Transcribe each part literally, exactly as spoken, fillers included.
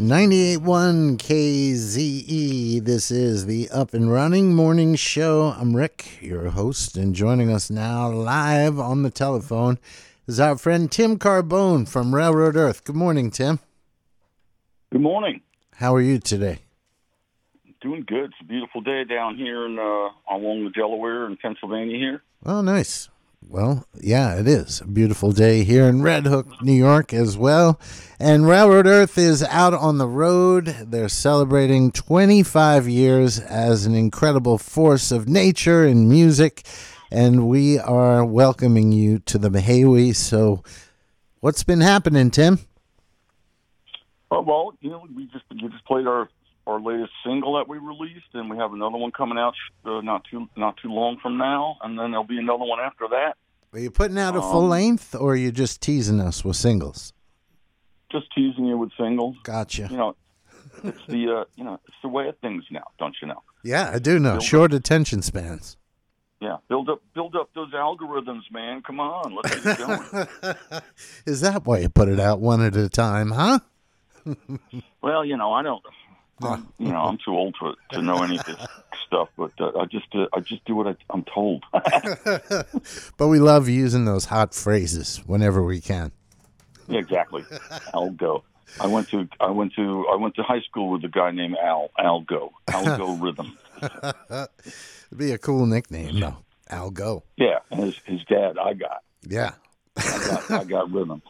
ninety-eight point one K Z E. This is the Up and Running Morning Show. I'm Rick, your host, and joining us now live on the telephone is our friend Tim Carbone from Railroad Earth. Good morning, Tim. Good morning. How are you today? Doing good. It's a beautiful day down here in, uh, along the Delaware in Pennsylvania here. Oh, nice. Well, yeah, it is a beautiful day here in Red Hook, New York as well. And Railroad Earth is out on the road. They're celebrating twenty-five years as an incredible force of nature and music. And we are welcoming you to the Mahawi. So what's been happening, Tim? Oh, well, you know, we just we just played our, our latest single that we released, and we have another one coming out uh, not too not too long from now, and then there'll be another one after that. Are you putting out a full um, length, or are you just teasing us with singles? Just teasing you with singles. Gotcha. You know, it's the uh, you know it's the way of things now, don't you know? Yeah, I do know. Build Short up, attention spans. Yeah, build up build up those algorithms, man. Come on, let's get going. Is that why you put it out one at a time, huh? Well, you know, I don't. I'm, you know, I'm too old to to know any of this stuff, but uh, I just uh, I just do what I, I'm told. But we love using those hot phrases whenever we can. Yeah, exactly. Algo. I went to I went to I went to high school with a guy named Al Algo Algo Rhythm. It'd be a cool nickname, though. Algo. Yeah, and his his dad I got. Yeah. I got I got Rhythm.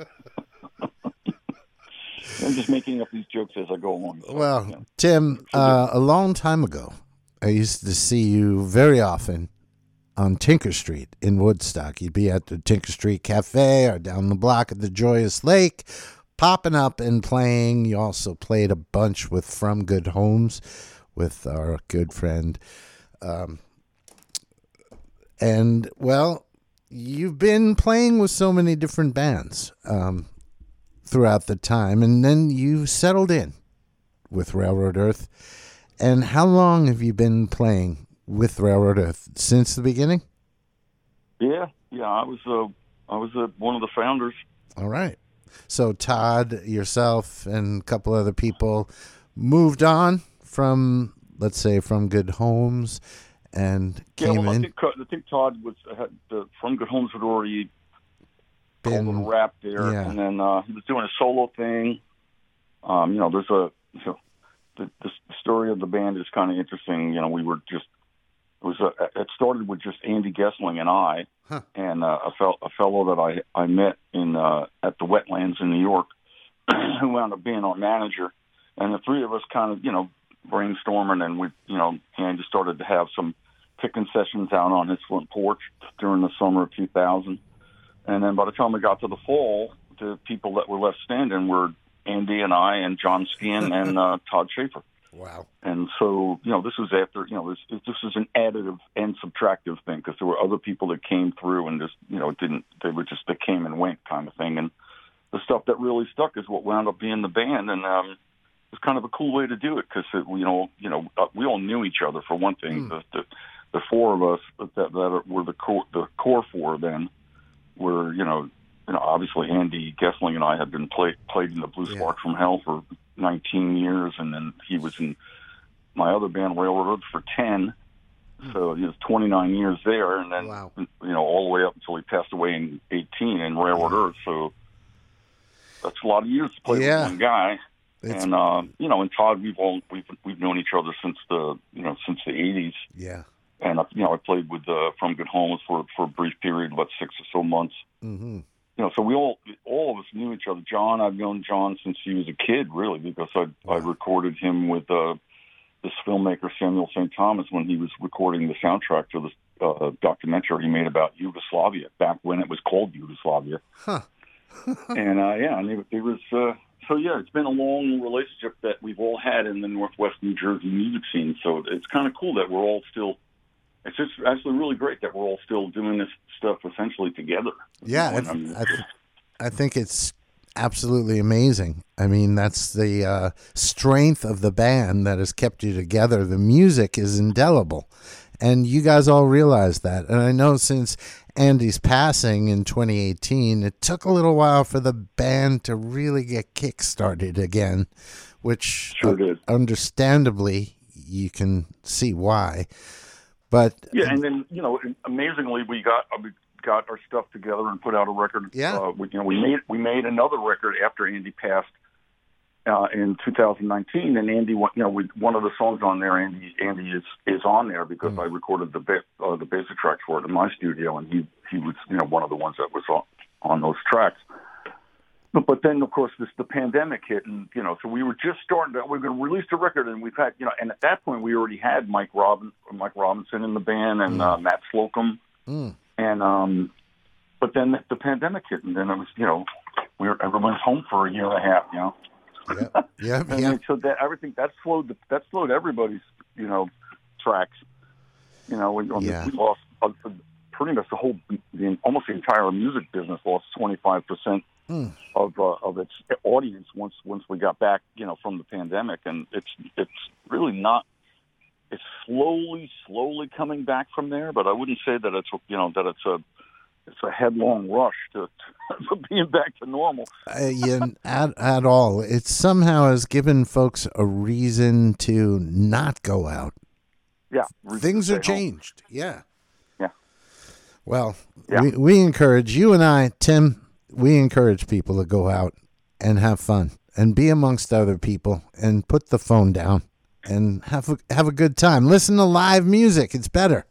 I'm just making up these jokes as I go along. So, well, you know. Tim, uh, a long time ago, I used to see you very often on Tinker Street in Woodstock. You'd be at the Tinker Street Cafe or down the block at the Joyous Lake, popping up and playing. You also played a bunch with From Good Homes with our good friend. Um, and, well, you've been playing with so many different bands. Um throughout the time, and then you settled in with Railroad Earth. And how long have you been playing with Railroad Earth? Since the beginning? Yeah, yeah, I was uh, I was uh, one of the founders. All right. So Todd, yourself, and a couple other people moved on from, let's say, From Good Homes, and came yeah, well, in. I think, I think Todd was had, uh, From Good Homes had already Been, a little rap there, yeah. and then uh, he was doing a solo thing. Um, you know, there's a you know, the, the story of the band is kind of interesting. You know, we were just it was a, it started with just Andy Gessling and I, huh. and uh, a, fel- a fellow that I I met in uh, at the Wetlands in New York, who wound up being our manager, and the three of us kind of you know brainstorming, and we you know Andy started to have some picking sessions out on his front porch during the summer of two thousand. And then by the time we got to the fall, the people that were left standing were Andy and I and John Skien and uh, Todd Schaefer. Wow. And so, you know, this was after, you know, this, this was an additive and subtractive thing because there were other people that came through and just, you know, it didn't, they were just, they came and went kind of thing. And the stuff that really stuck is what wound up being the band. And um, it was kind of a cool way to do it because, you know, you know, uh, we all knew each other for one thing. Mm. The, the, the four of us that, that were the core, the core four then. Where you know, you know, obviously Andy Gessling and I had been play, played in the Blue yeah. Spark from Hell for nineteen years, and then he was in my other band Railroad Earth for ten. Mm. So he was twenty-nine years there, and then wow. you know all the way up until he passed away in eighteen in Railroad yeah. Earth. So that's a lot of years to play yeah. with one guy. It's... And uh, you know, and Todd, we've all we've we've known each other since the you know since the eighties. Yeah. And, you know, I played with uh, From Good Homes for, for a brief period, about six or so months. Mm-hmm. You know, so we all, all of us knew each other. John, I've known John since he was a kid, really, because I, wow. I recorded him with uh, this filmmaker, Samuel Saint Thomas, when he was recording the soundtrack to this uh, documentary he made about Yugoslavia, back when it was called Yugoslavia. Huh. and, uh, yeah, and it, it was, uh, so, yeah, it's been a long relationship that we've all had in the Northwest New Jersey music scene. So it's kind of cool that we're all still, it's just actually really great that we're all still doing this stuff essentially together. Yeah, I, th- I, th- I think it's absolutely amazing. I mean, that's the uh, strength of the band that has kept you together. The music is indelible, and you guys all realize that. And I know since Andy's passing in twenty eighteen, it took a little while for the band to really get kick-started again, which sure did. Understandably, you can see why. But yeah, and then, you know, amazingly, we got we got our stuff together and put out a record. Yeah. Uh, we, you know, we made we made another record after Andy passed. Uh, in two thousand nineteen, and Andy, you know, we, one of the songs on there, Andy, Andy is is on there because mm. I recorded the ba- uh, the basic tracks for it in my studio, and he he was, you know, one of the ones that was on, on those tracks. But, but then, of course, this the pandemic hit, and you know, so we were just starting to we were going to release the record, and we've had, you know, and at that point we already had Mike Robin, Mike Robinson in the band, and mm. uh, Matt Slocum, mm. and um, but then the, the pandemic hit, and then it was, you know, we were everyone's home for a year and a half, you know. Yeah, yeah, and yeah. So that everything that slowed the, that slowed everybody's, you know, tracks. You know, we, yeah. we lost uh, pretty much the whole, the, almost the entire music business lost twenty-five percent mm. of uh, of its audience once once we got back, you know, from the pandemic, and it's it's really not. It's slowly, slowly coming back from there, but I wouldn't say that it's, you know, that it's a it's a headlong rush to, to being back to normal. uh, yeah, at, at all. It somehow has given folks a reason to not go out. Yeah. Things are changed. Home. Yeah. Yeah. Well, yeah. We, we encourage, you and I, Tim, we encourage people to go out and have fun and be amongst other people and put the phone down and have a, have a good time. Listen to live music. It's better.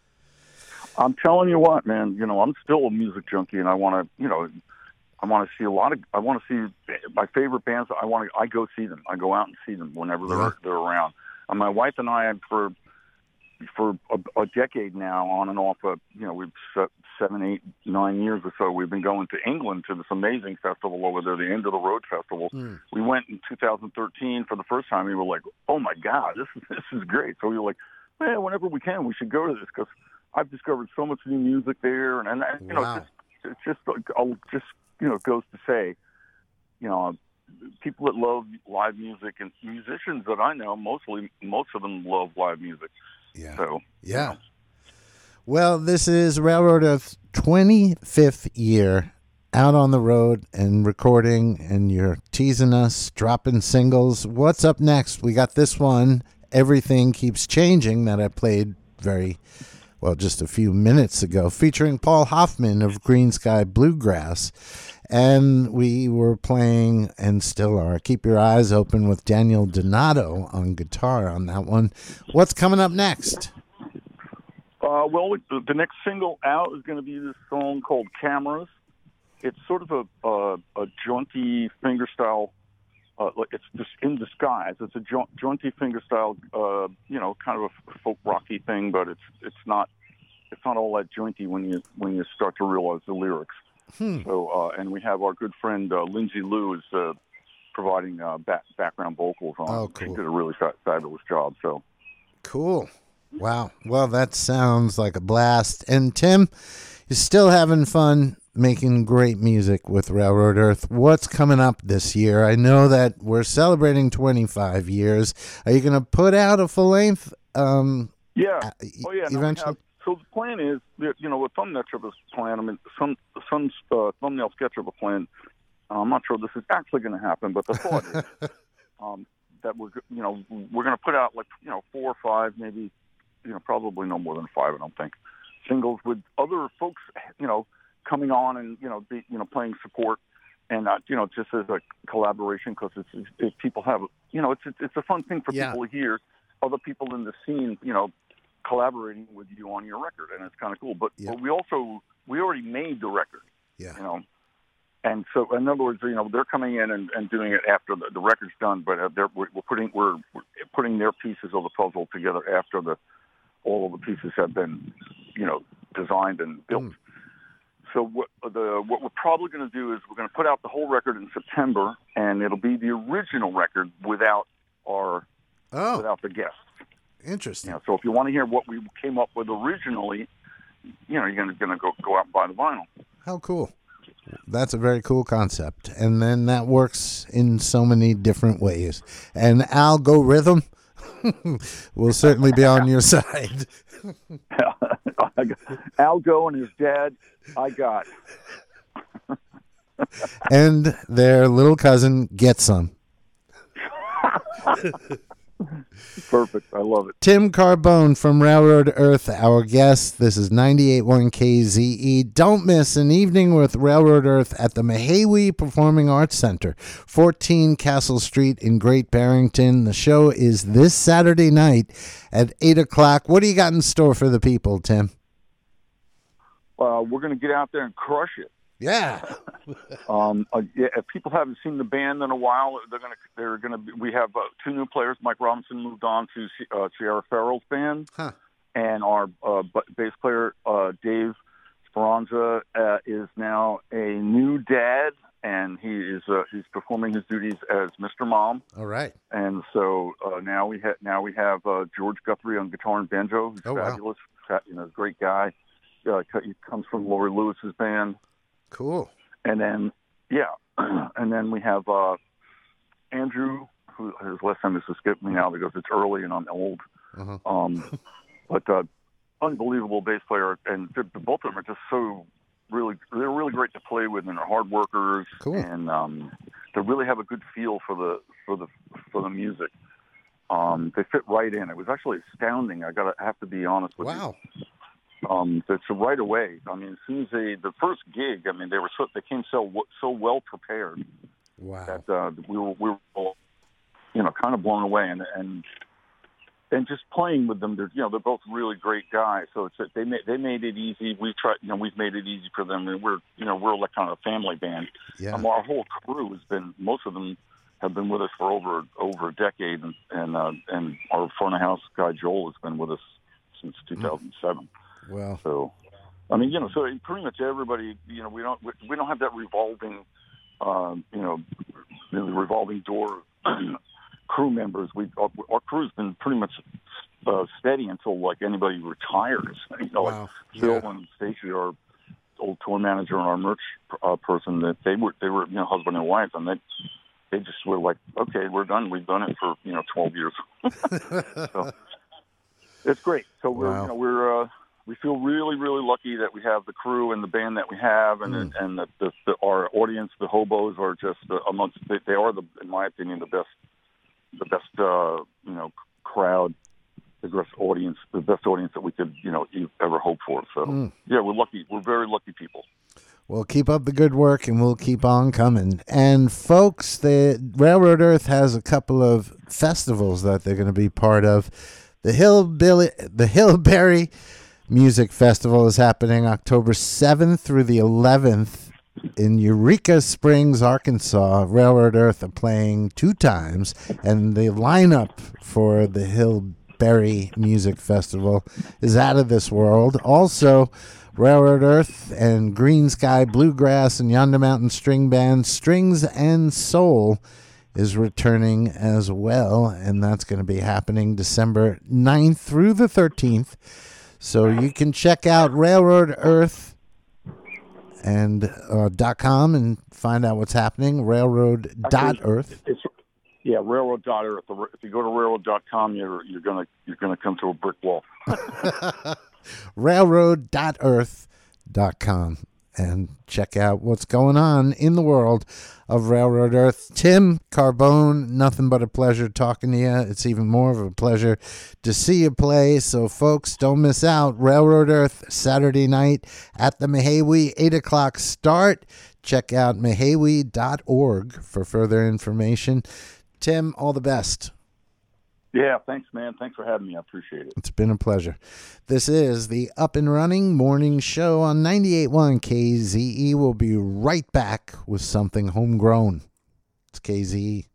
I'm telling you what, man, you know, I'm still a music junkie, and I want to, you know, I want to see a lot of, I want to see my favorite bands. I want to, I go see them. I go out and see them whenever they're, yeah. they're around. And my wife and I, for, for a, a decade now, on and off, uh, you know, we've seven, eight, nine years or so, we've been going to England to this amazing festival over there, the End of the Road Festival. Mm. We went in two thousand thirteen for the first time. We were like, oh my God, this is, this is great. So we were like, man, whenever we can, we should go to this, because I've discovered so much new music there, and, and you know, wow. it's just, it's just, I'll just, you know, it goes to say, you know, people that love live music and musicians that I know, mostly, most of them love live music. Yeah. So, yeah. You know. Well, this is Railroad Earth's twenty-fifth year out on the road and recording, and you're teasing us, dropping singles. What's up next? We got this one, Everything Keeps Changing, that I played very well just a few minutes ago, featuring Paul Hoffman of Green Sky Bluegrass. And we were playing, and still are, Keep Your Eyes Open with Daniel Donato on guitar on that one. What's coming up next? Uh, well, the next single out is going to be this song called Cameras. It's sort of a, a, a jaunty fingerstyle. Uh, it's just in disguise. It's a ja- jaunty fingerstyle, uh, you know, kind of a folk rocky thing, but it's it's not it's not all that jaunty when you when you start to realize the lyrics. Hmm. So, uh, and we have our good friend uh, Lindsay Lou is uh, providing uh, back, background vocals on. Oh, cool. She did a really fa- fabulous job. So cool. Wow. Well, that sounds like a blast. And Tim, you're still having fun making great music with Railroad Earth. What's coming up this year? I know that we're celebrating twenty-five years. Are you going to put out a full length? Um, yeah. Oh, yeah. Eventually. No, have, so the plan is, you know, a thumbnail of a plan. I mean, some some uh, thumbnail sketch of a plan. Uh, I'm not sure this is actually going to happen, but the thought is um, that we're, you know, we're going to put out like, you know, four or five, maybe, you know, probably no more than five, I don't think, singles with other folks, you know, coming on and, you know, be, you know, playing support, and, uh, you know, just as a collaboration, because it's, it's, if people have, you know, it's, it's, it's a fun thing for yeah. people to hear other people in the scene, you know, collaborating with you on your record, and it's kind of cool. But, yeah. but we also, we already made the record, yeah. you know, and so in other words, you know, they're coming in and, and doing it after the, the record's done, but uh, they're, we're putting, we're, we're putting their pieces of the puzzle together after the, all of the pieces have been, you know, designed and built. Mm. So what the what we're probably going to do is we're going to put out the whole record in September, and it'll be the original record without our oh. without the guests. Interesting. You know, so if you want to hear what we came up with originally, you know, you're going to going to go go out and buy the vinyl. How cool! That's a very cool concept, and then that works in so many different ways. And algorithm will certainly be on your side. I got, Algo and his dad, I got. And their little cousin gets some. Perfect. I love it. Tim Carbone from Railroad Earth, our guest. This is ninety-eight point one K Z E. Don't miss an evening with Railroad Earth at the Mahawi Performing Arts Center, fourteen Castle Street in Great Barrington. The show is this Saturday night at eight o'clock. What do you got in store for the people, Tim? Uh, we're going to get out there and crush it. Yeah. um, uh, yeah, if people haven't seen the band in a while, they're gonna they're gonna be, we have uh, two new players. Mike Robinson moved on to uh, Sierra Farrell's band, huh. and our uh, bass player uh, Dave Speranza uh, is now a new dad, and he is uh, he's performing his duties as Mister Mom. All right. And so uh, now we have now we have uh, George Guthrie on guitar and banjo, who's oh, fabulous, wow. you know, great guy. Uh, he comes from Laurie Lewis's band. Cool. And then, yeah, and then we have uh, Andrew, who his last name is escaped me now because it's early and I'm old. Uh-huh. Um, but uh, unbelievable bass player, and the, the, both of them are just so really, they're really great to play with, and they're hard workers. Cool. And um, they really have a good feel for the for the for the music. Um, they fit right in. It was actually astounding. I got to have to be honest with wow. you. Wow. Um, so, so right away, I mean, as soon as they, the first gig, I mean, they were so, they came so so well prepared. Wow. That uh, we were we were all, you know, kind of blown away, and and and just playing with them, they're you know they're both really great guys. So it's they made they made it easy. We tried, you know, we've made it easy for them, and we're you know we're like kind of a family band. Yeah. Um, our whole crew has been most of them have been with us for over over a decade, and and uh, and our front of house guy Joel has been with us since two thousand seven. Mm. Well, so, I mean, you know, so pretty much everybody, you know, we don't we don't have that revolving, um, you know, really revolving door crew members. We our, our crew's been pretty much uh, steady until like anybody retires. You know, wow. like Phil yeah. and Stacy, our old tour manager and our merch uh, person, that they were they were you know husband and wife, and they they just were like, okay, we're done. We've done it for you know twelve years. So it's great. So we're wow. you know we're. Uh, We feel really, really lucky that we have the crew and the band that we have, and mm. and that the, the, our audience, the hobos, are just uh, amongst. They, they are, the, in my opinion, the best, the best, uh, you know, crowd, the best audience, the best audience that we could, you know, ever hope for. So, mm. yeah, we're lucky. We're very lucky people. Well, keep up the good work, and we'll keep on coming. And folks, the Railroad Earth has a couple of festivals that they're going to be part of. The Hillbilly, the Hillberry Music Festival is happening October seventh through the eleventh in Eureka Springs, Arkansas. Railroad Earth are playing two times, and the lineup for the Hillberry Music Festival is out of this world. Also, Railroad Earth and Green Sky Bluegrass and Yonder Mountain String Band Strings and Soul is returning as well, and that's going to be happening December ninth through the thirteenth. So you can check out Railroad Earth and uh, dot com and find out what's happening. Railroad dot earth. It's, yeah, Railroad dot earth. If you go to Railroad dot com, you're you're gonna you're gonna come to a brick wall. Railroad dot earth dot com and check out what's going on in the world of Railroad Earth. Tim Carbone, nothing but a pleasure talking to you. It's even more of a pleasure to see you play. So, folks, don't miss out. Railroad Earth, Saturday night at the Mahawi, eight o'clock start. Check out mahawi dot org for further information. Tim, all the best. Yeah, thanks, man. Thanks for having me. I appreciate it. It's been a pleasure. This is the Up and Running Morning Show on ninety-eight point one K Z E. We'll be right back with something homegrown. It's K Z E.